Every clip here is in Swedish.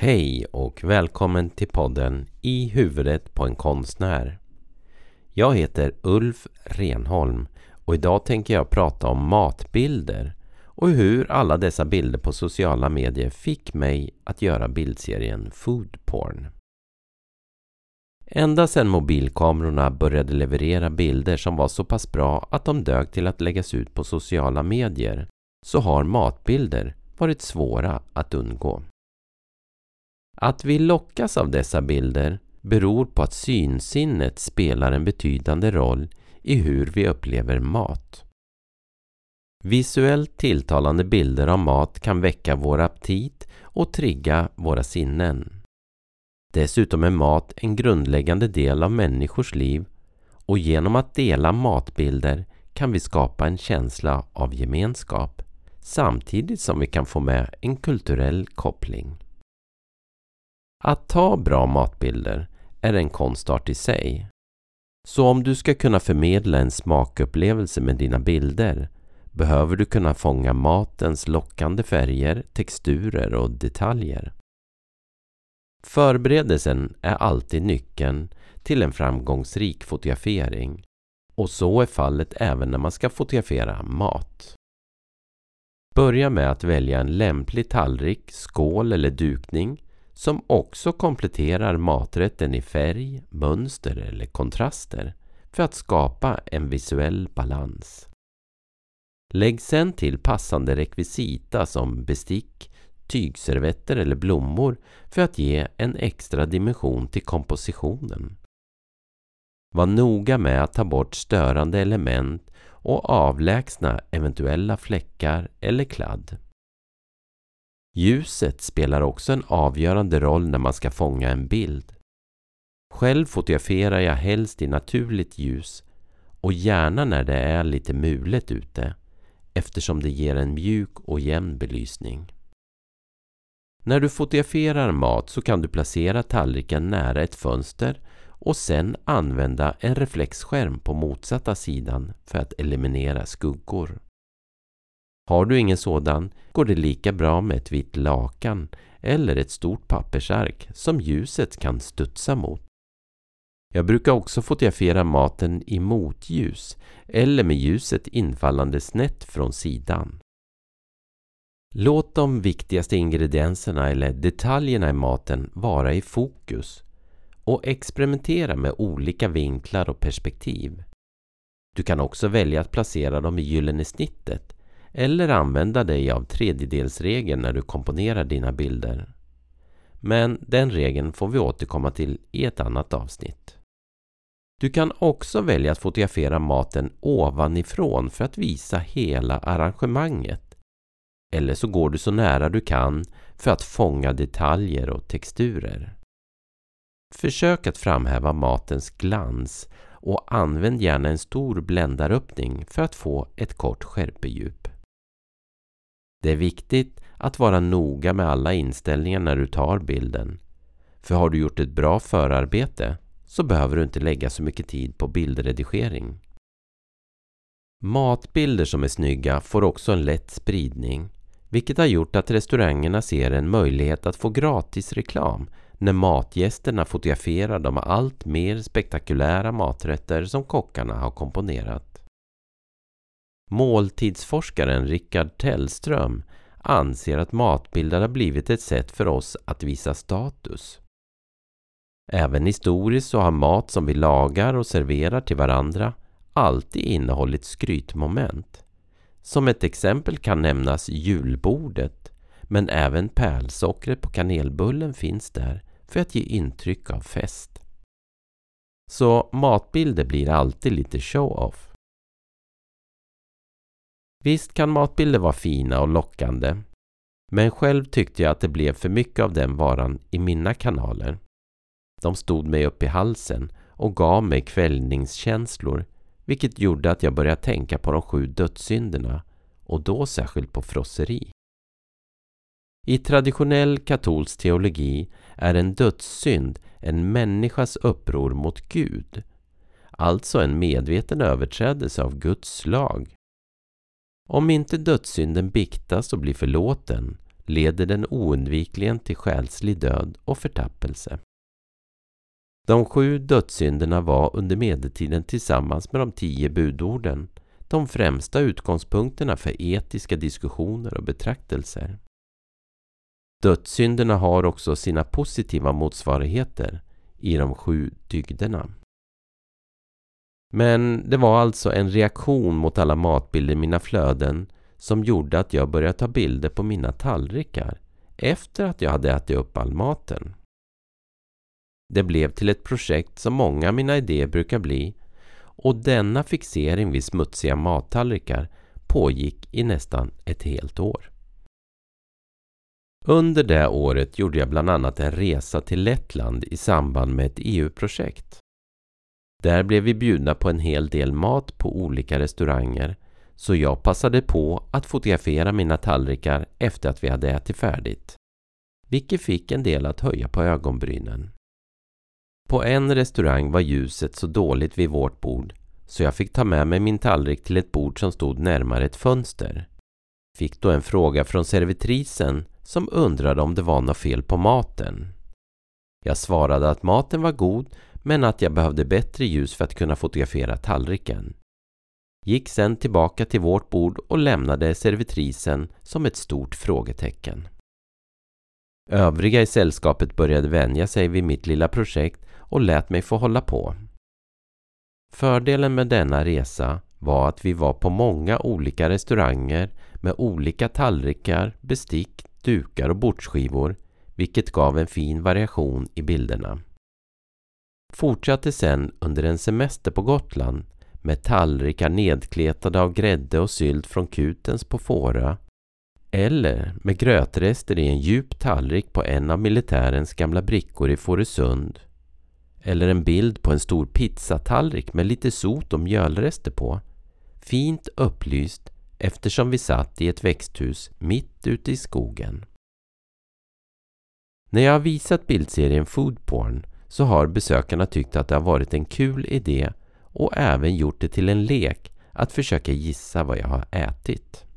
Hej och välkommen till podden I huvudet på en konstnär. Jag heter Ulf Renholm och idag tänker jag prata om matbilder och hur alla dessa bilder på sociala medier fick mig att göra bildserien Food Porn. Ända sedan mobilkamerorna började leverera bilder som var så pass bra att de dög till att läggas ut på sociala medier så har matbilder varit svåra att undgå. Att vi lockas av dessa bilder beror på att synsinnet spelar en betydande roll i hur vi upplever mat. Visuellt tilltalande bilder av mat kan väcka vår aptit och trigga våra sinnen. Dessutom är mat en grundläggande del av människors liv och genom att dela matbilder kan vi skapa en känsla av gemenskap samtidigt som vi kan få med en kulturell koppling. Att ta bra matbilder är en konstart i sig. Så om du ska kunna förmedla en smakupplevelse med dina bilder behöver du kunna fånga matens lockande färger, texturer och detaljer. Förberedelsen är alltid nyckeln till en framgångsrik fotografering och så är fallet även när man ska fotografera mat. Börja med att välja en lämplig tallrik, skål eller dukning som också kompletterar maträtten i färg, mönster eller kontraster för att skapa en visuell balans. Lägg sedan till passande rekvisita som bestick, tygservetter eller blommor för att ge en extra dimension till kompositionen. Var noga med att ta bort störande element och avlägsna eventuella fläckar eller kladd. Ljuset spelar också en avgörande roll när man ska fånga en bild. Själv fotograferar jag helst i naturligt ljus och gärna när det är lite mulet ute eftersom det ger en mjuk och jämn belysning. När du fotograferar mat så kan du placera tallriken nära ett fönster och sen använda en reflexskärm på motsatta sidan för att eliminera skuggor. Har du ingen sådan går det lika bra med ett vitt lakan eller ett stort pappersark som ljuset kan studsa mot. Jag brukar också fotografera maten i motljus eller med ljuset infallande snett från sidan. Låt de viktigaste ingredienserna eller detaljerna i maten vara i fokus och experimentera med olika vinklar och perspektiv. Du kan också välja att placera dem i gyllene snittet eller använda dig av tredjedelsregeln när du komponerar dina bilder. Men den regeln får vi återkomma till i ett annat avsnitt. Du kan också välja att fotografera maten ovanifrån för att visa hela arrangemanget. Eller så går du så nära du kan för att fånga detaljer och texturer. Försök att framhäva matens glans och använd gärna en stor bländaröppning för att få ett kort skärpedjup. Det är viktigt att vara noga med alla inställningar när du tar bilden. För har du gjort ett bra förarbete så behöver du inte lägga så mycket tid på bildredigering. Matbilder som är snygga får också en lätt spridning, vilket har gjort att restaurangerna ser en möjlighet att få gratis reklam när matgästerna fotograferar de allt mer spektakulära maträtter som kockarna har komponerat. Måltidsforskaren Rickard Tellström anser att matbilder har blivit ett sätt för oss att visa status. Även historiskt så har mat som vi lagar och serverar till varandra alltid innehållit skrytmoment. Som ett exempel kan nämnas julbordet, men även pärlsockret på kanelbullen finns där för att ge intryck av fest. Så matbilder blir alltid lite show-off. Visst kan matbilder vara fina och lockande, men själv tyckte jag att det blev för mycket av den varan i mina kanaler. De stod mig upp i halsen och gav mig kvällningskänslor, vilket gjorde att jag började tänka på de 7 dödssynderna och då särskilt på frosseri. I traditionell katolsk teologi är en dödssynd en människas uppror mot Gud, alltså en medveten överträdelse av Guds lag. Om inte dödssynden biktas och blir förlåten, leder den oundvikligen till själslig död och förtappelse. De 7 dödssynderna var under medeltiden tillsammans med de 10 budorden de främsta utgångspunkterna för etiska diskussioner och betraktelser. Dödssynderna har också sina positiva motsvarigheter i de 7 dygderna. Men det var alltså en reaktion mot alla matbilder i mina flöden som gjorde att jag började ta bilder på mina tallrikar efter att jag hade ätit upp all maten. Det blev till ett projekt som många av mina idéer brukar bli, och denna fixering vid smutsiga mattallrikar pågick i nästan ett helt år. Under det året gjorde jag bland annat en resa till Lettland i samband med ett EU-projekt. Där blev vi bjudna på en hel del mat på olika restauranger, så jag passade på att fotografera mina tallrikar efter att vi hade ätit färdigt, vilket fick en del att höja på ögonbrynen. På en restaurang var ljuset så dåligt vid vårt bord så jag fick ta med mig min tallrik till ett bord som stod närmare ett fönster. Fick då en fråga från servitrisen som undrade om det var något fel på maten. Jag svarade att maten var god men att jag behövde bättre ljus för att kunna fotografera tallriken. Gick sedan tillbaka till vårt bord och lämnade servitrisen som ett stort frågetecken. Övriga i sällskapet började vänja sig vid mitt lilla projekt och lät mig få hålla på. Fördelen med denna resa var att vi var på många olika restauranger med olika tallrikar, bestick, dukar och bordsskivor, vilket gav en fin variation i bilderna. Fortsatte sedan under en semester på Gotland med tallrikar nedkletade av grädde och sylt från Kutens på Fårö, eller med grötrester i en djup tallrik på en av militärens gamla brickor i Fårösund, eller en bild på en stor pizzatallrik med lite sot och mjölrester på, fint upplyst eftersom vi satt i ett växthus mitt ute i skogen. När jag har visat bildserien Foodporn så har besökarna tyckt att det har varit en kul idé och även gjort det till en lek att försöka gissa vad jag har ätit.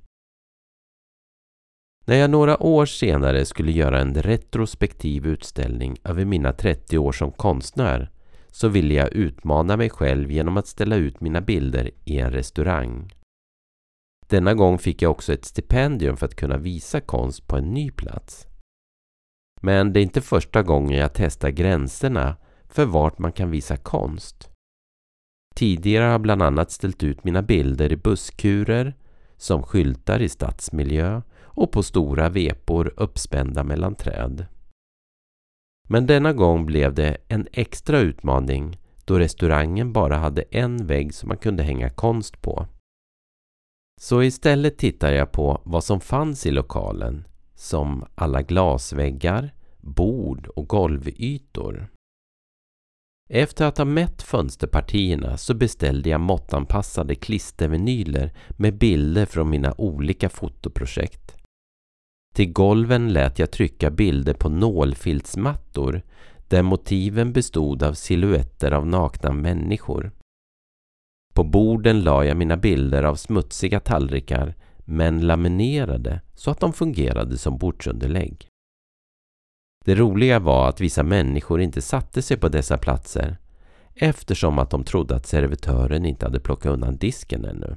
När jag några år senare skulle göra en retrospektiv utställning över mina 30 år som konstnär så ville jag utmana mig själv genom att ställa ut mina bilder i en restaurang. Denna gång fick jag också ett stipendium för att kunna visa konst på en ny plats. Men det är inte första gången jag testar gränserna för vart man kan visa konst. Tidigare har jag bland annat ställt ut mina bilder i busskurer, som skyltar i stadsmiljö och på stora vepor uppspända mellan träd. Men denna gång blev det en extra utmaning då restaurangen bara hade en vägg som man kunde hänga konst på. Så istället tittade jag på vad som fanns i lokalen, som alla glasväggar, bord och golvytor. Efter att ha mätt fönsterpartierna så beställde jag måttanpassade klistervinyler med bilder från mina olika fotoprojekt. Till golven lät jag trycka bilder på nålfiltsmattor där motiven bestod av silhuetter av nakna människor. På borden la jag mina bilder av smutsiga tallrikar men laminerade så att de fungerade som bordsunderlägg. Det roliga var att vissa människor inte satte sig på dessa platser eftersom att de trodde att servitören inte hade plockat undan disken ännu.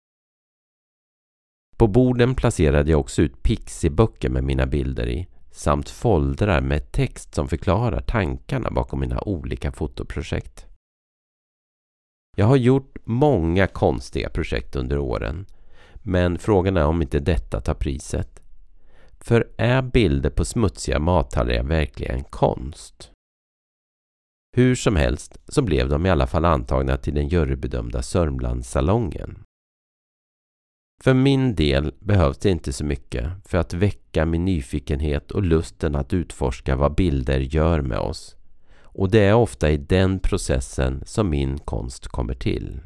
På borden placerade jag också ut pixiböcker med mina bilder i samt foldrar med text som förklarar tankarna bakom mina olika fotoprojekt. Jag har gjort många konstiga projekt under åren, men frågan är om inte detta tar priset. För är bilder på smutsiga mattallrikar verkligen konst? Hur som helst så blev de i alla fall antagna till den jurybedömda Sörmlandssalongen. För min del behövs det inte så mycket för att väcka min nyfikenhet och lusten att utforska vad bilder gör med oss. Och det är ofta i den processen som min konst kommer till.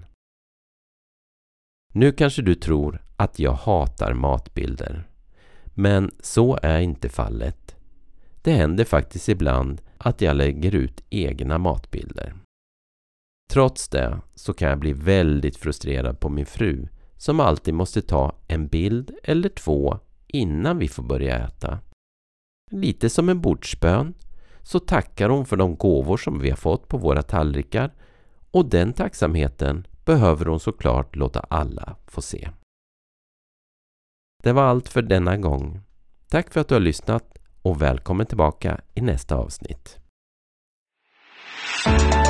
Nu kanske du tror att jag hatar matbilder. Men så är inte fallet. Det händer faktiskt ibland att jag lägger ut egna matbilder. Trots det så kan jag bli väldigt frustrerad på min fru som alltid måste ta en bild eller 2 innan vi får börja äta. Lite som en bordsbön så tackar hon för de gåvor som vi har fått på våra tallrikar, och den tacksamheten behöver hon såklart låta alla få se. Det var allt för denna gång. Tack för att du har lyssnat och välkommen tillbaka i nästa avsnitt.